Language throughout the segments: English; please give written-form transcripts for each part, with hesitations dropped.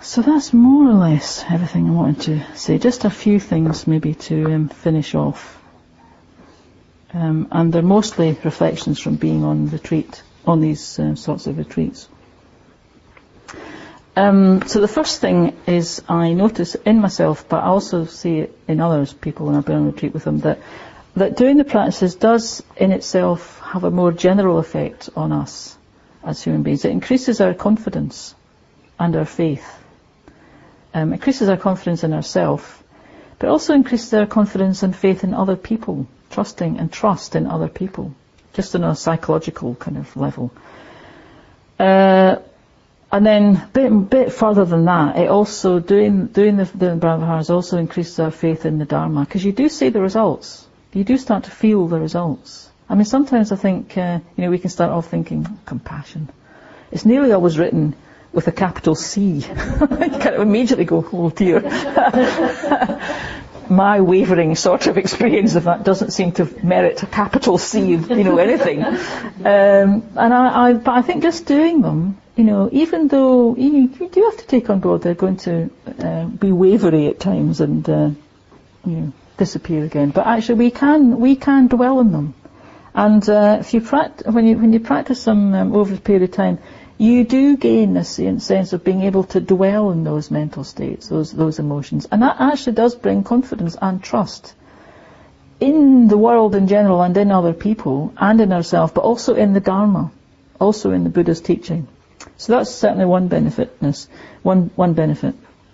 So that's more or less everything I wanted to say. Just a few things maybe to finish off. And they're mostly reflections from being on retreat, on these sorts of retreats. So the first thing is I notice in myself, but I also see it in others, people when I've been on retreat with them, that doing the practices does in itself have a more general effect on us as human beings. It increases our confidence and our faith. Increases our confidence in ourselves, but also increases our confidence and faith in other people, trusting and trust in other people, just on a psychological kind of level. And then a bit further than that, it also, doing the Brahmaviharas also increases our faith in the Dharma, because you do see the results. You do start to feel the results. I mean, sometimes I think, we can start off thinking, compassion. It's nearly always written with a capital C. You kind of immediately go, oh dear. My wavering sort of experience of that doesn't seem to merit a capital C of, anything. But I think just doing them, even though you do have to take on board they're going to be wavery at times and disappear again. But actually we can dwell on them. And if you when you practice them over a period of time, you do gain this sense of being able to dwell in those mental states, those emotions. And that actually does bring confidence and trust in the world in general and in other people and in ourselves, but also in the Dharma, also in the Buddha's teaching. So that's certainly one benefit. One benefit.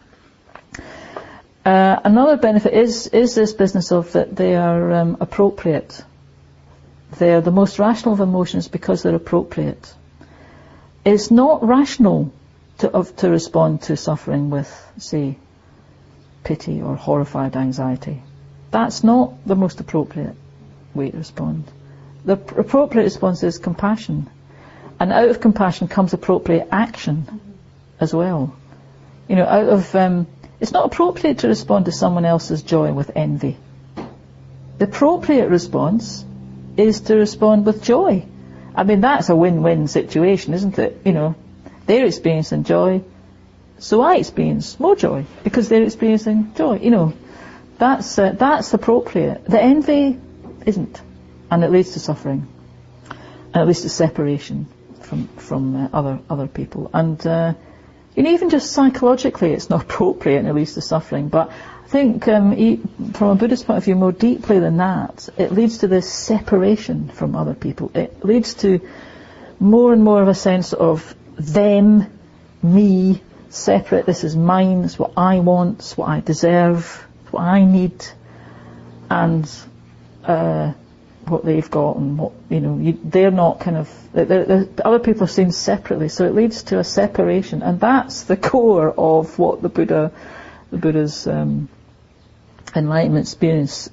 Another benefit is this business of that they are appropriate. They are the most rational of emotions because they're appropriate. It's not rational to respond to suffering with, say, pity or horrified anxiety. That's not the most appropriate way to respond. The appropriate response is compassion. And out of compassion comes appropriate action as well. It's not appropriate to respond to someone else's joy with envy. The appropriate response is to respond with joy. I mean, that's a win-win situation, isn't it? They're experiencing joy, so I experience more joy because they're experiencing joy. That's appropriate. The envy isn't, and it leads to suffering, and it leads to separation from other people. And even just psychologically, it's not appropriate, and it leads to suffering. But I think from a Buddhist point of view, more deeply than that, it leads to this separation from other people. It leads to more and more of a sense of them, me, separate. This is mine. It's what I want. It's what I deserve. It's what I need. And what they've got, and what they're not kind of. Other people are seen separately, so it leads to a separation, and that's the core of what the Buddha's enlightenment experience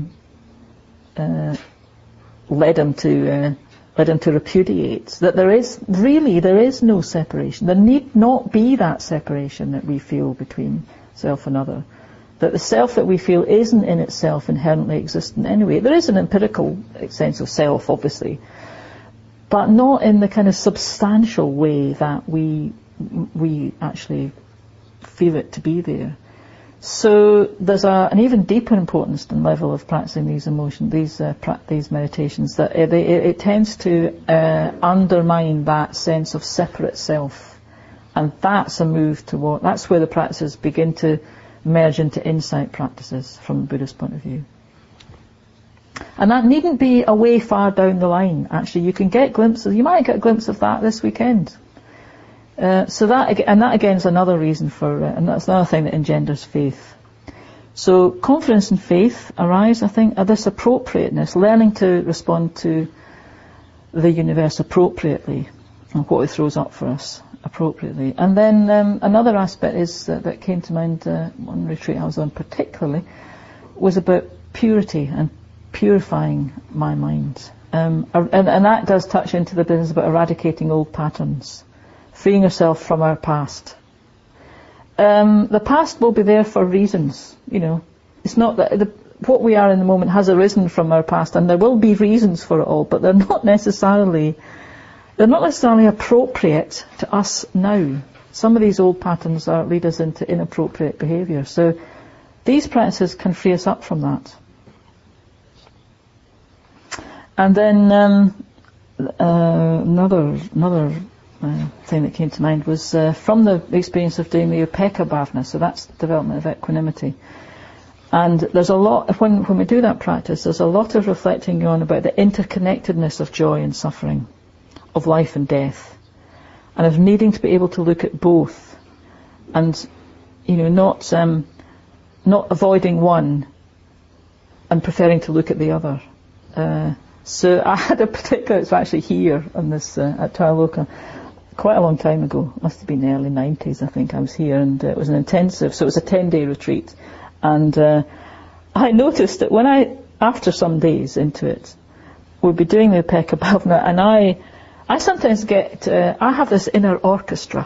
led him to repudiate. That there is no separation. There need not be that separation that we feel between self and other. That the self that we feel isn't in itself inherently existent anyway. There is an empirical sense of self, obviously, but not in the kind of substantial way that we actually feel it to be there. So there's an even deeper importance and level of practicing these emotions, these meditations, that it tends to undermine that sense of separate self, and that's a move toward. That's where the practices begin to merge into insight practices from the Buddhist point of view. And that needn't be a way far down the line. Actually, you can get glimpses. You might get a glimpse of that this weekend. So that again is another reason for, and that's another thing that engenders faith. So confidence and faith arise, I think, are this appropriateness, learning to respond to the universe appropriately, and what it throws up for us appropriately. And then another aspect is that came to mind one retreat I was on particularly, was about purity and purifying my mind. And that does touch into the business about eradicating old patterns, freeing yourself from our past. The past will be there for reasons, It's not that what we are in the moment has arisen from our past, and there will be reasons for it all, but they're not necessarily appropriate to us now. some of these old patterns lead us into inappropriate behaviour. So these practices can free us up from that. And then another thing that came to mind was from the experience of doing the Upekkha Bhavana, so that's the development of equanimity. And there's a lot, when we do that practice, there's a lot of reflecting on about the interconnectedness of joy and suffering, of life and death, and of needing to be able to look at both, and not avoiding one and preferring to look at the other. So I had a particular, it's actually here on this at Taraloka, quite a long time ago, must have been the early 90s I think I was here, and it was an intensive, so it was a 10-day retreat. And I noticed that after some days into it, we'd be doing the Upekkha Bhavana, and I sometimes get, I have this inner orchestra.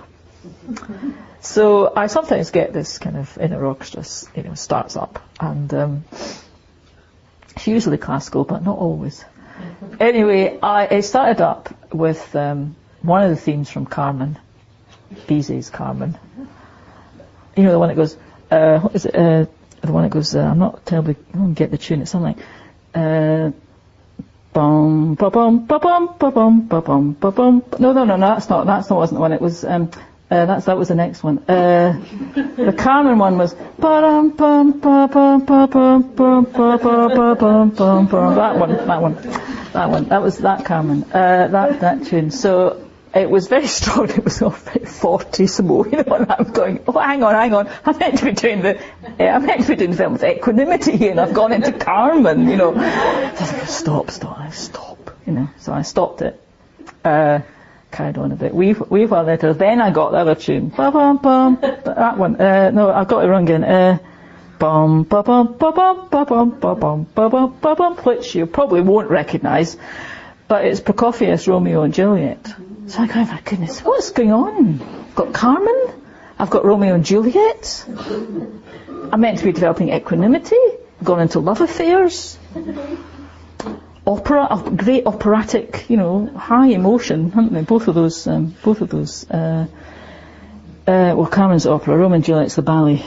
So I sometimes get this kind of inner orchestra, starts up, and it's usually classical, but not always. Anyway, it started up with one of the themes from Carmen, Bizet's Carmen. The one that goes, what is it? The one that goes, I'm not terribly, I don't get the tune, it's something like, bum, ba bum, ba bum, ba bum, ba bum, ba bum. No, that wasn't the one, it was, that was the next one. The Carmen one was, ba-dum, bum, ba bum, ba bum, bum, ba ba bum, bum, bum. That was that Carmen, that tune. So, it was very strong. It was all very fortissimo, and I'm going, oh, hang on. I'm meant to be doing the film with equanimity, and I've gone into Carmen, So I was like, stop. So I stopped it. Carried on a bit. We've later. Then I got the other tune. Ba-bum, bum. That one. No, I got it wrong again. Bum, ba-bum, ba-bum, ba-bum, ba-bum, ba-bum, ba-bum, which you probably won't recognise, but it's Prokofiev's Romeo and Juliet. So I go, oh my goodness, what's going on? I've got Carmen, I've got Romeo and Juliet, I'm meant to be developing equanimity, I've gone into love affairs, opera, great operatic, high emotion, haven't they? Both of those. Well, Carmen's opera, Romeo and Juliet's the ballet.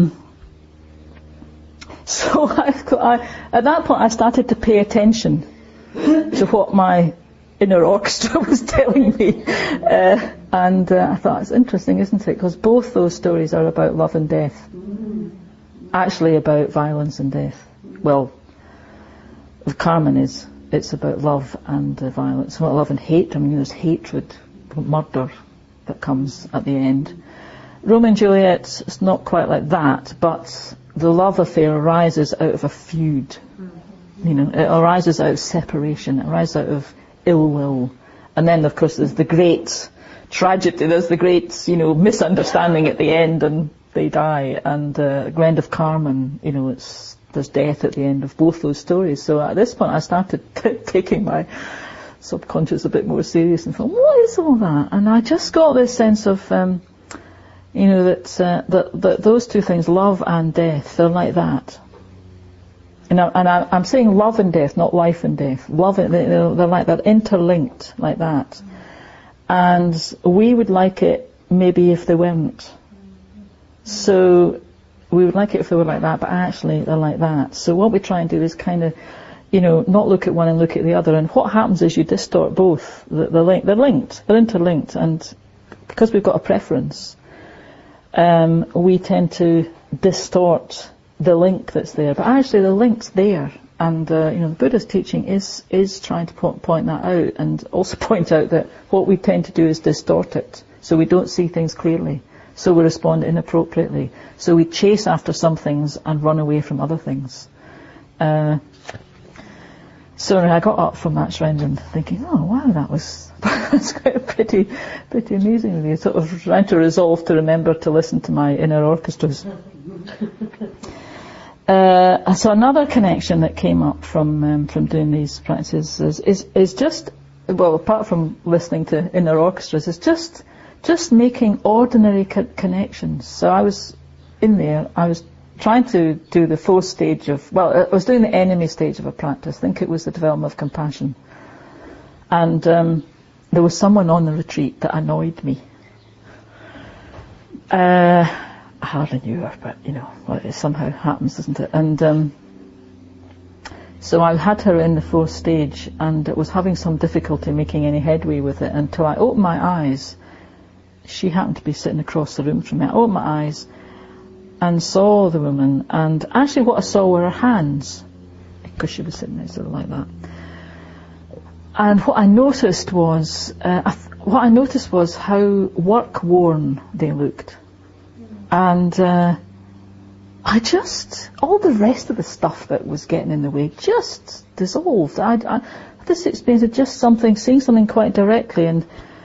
So at that point I started to pay attention to what my inner orchestra was telling me, and I thought, it's interesting, isn't it? Because both those stories are about love and death, actually about violence and death. Well, Carmen it's about love and violence, not love and hate. I mean, there's hatred, murder that comes at the end. Romeo and Juliet is not quite like that, but the love affair arises out of a feud. It arises out of separation, it arises out of ill will. And then, of course, there's the great tragedy, there's the great, misunderstanding at the end, and they die. And the end of Carmen, there's death at the end of both those stories. So at this point I started taking my subconscious a bit more serious and thought, what is all that? And I just got this sense of, that those two things, love and death, they're like that. I'm saying love and death, not life and death. They're like that, interlinked like that. And we would like it maybe if they weren't. So we would like it if they were like that, but actually they're like that. So what we try and do is kind of, not look at one and look at the other. And what happens is you distort both. They're linked, they're interlinked. And because we've got a preference, we tend to distort the link that's there, but actually the link's there, and the Buddha's teaching is trying to point that out, and also point out that what we tend to do is distort it, so we don't see things clearly, so we respond inappropriately, so we chase after some things and run away from other things. So I got up from that shrine and thinking, oh wow, that's quite pretty amazing, really, sort of trying to resolve to remember to listen to my inner orchestras. So another connection that came up from doing these practices is just, well, apart from listening to inner orchestras, is just making ordinary connections. So I was in there, I was trying to do the fourth stage of, I was doing the enemy stage of a practice. I think it was the development of compassion. And there was someone on the retreat that annoyed me. I hardly knew her, but well, it somehow happens, doesn't it? And so I had her in the 4th stage, and was having some difficulty making any headway with it until I opened my eyes. She happened to be sitting across the room from me. I opened my eyes and saw the woman, and actually what I saw were her hands, because she was sitting there sort of like that. And what I noticed was how work worn they looked, and all the rest of the stuff that was getting in the way just dissolved. This experience of just seeing something quite directly, and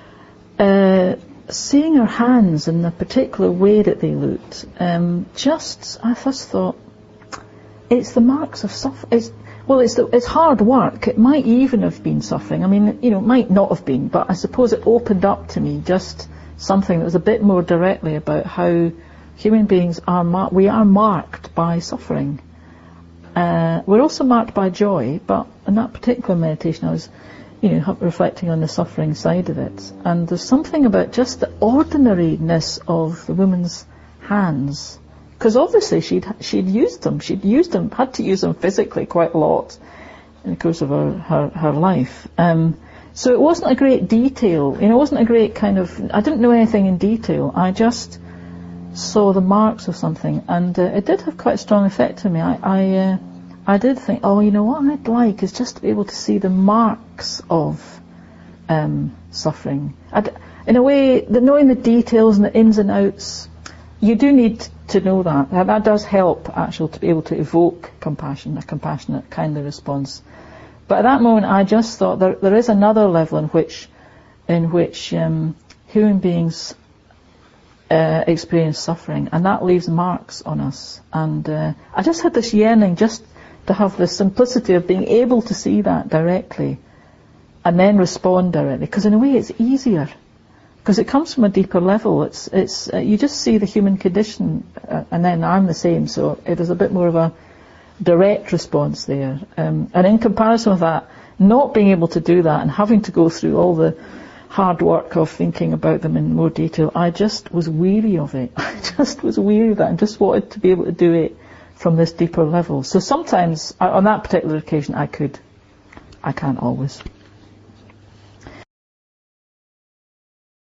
seeing her hands in the particular way that they looked. I first thought, it's the marks of suffering. It's hard work. It might even have been suffering. I mean, it might not have been, but I suppose it opened up to me just something that was a bit more directly about how human beings we are marked by suffering. We're also marked by joy, but in that particular meditation I was, reflecting on the suffering side of it. And there's something about just the ordinariness of the woman's hands. Because obviously she'd used them. Had to use them physically quite a lot in the course of her life. So it wasn't a great detail. It wasn't a great kind of... I didn't know anything in detail. I just saw the marks of something. And it did have quite a strong effect on me. I did think, what I'd like is just to be able to see the marks of suffering. In a way, knowing the details and the ins and outs, you do need to know that. That does help, actually, to be able to evoke compassion, a compassionate, kindly response. But at that moment, I just thought there is another level in which human beings experience suffering, and that leaves marks on us. And I just had this yearning just to have the simplicity of being able to see that directly and then respond directly, because in a way it's easier, because it comes from a deeper level. It's you just see the human condition, and then I'm the same, so it is a bit more of a direct response there. And in comparison with that, not being able to do that and having to go through all the hard work of thinking about them in more detail, I just was weary of it. I just was weary of that and just wanted to be able to do it from this deeper level. So sometimes, on that particular occasion, I could. I can't always.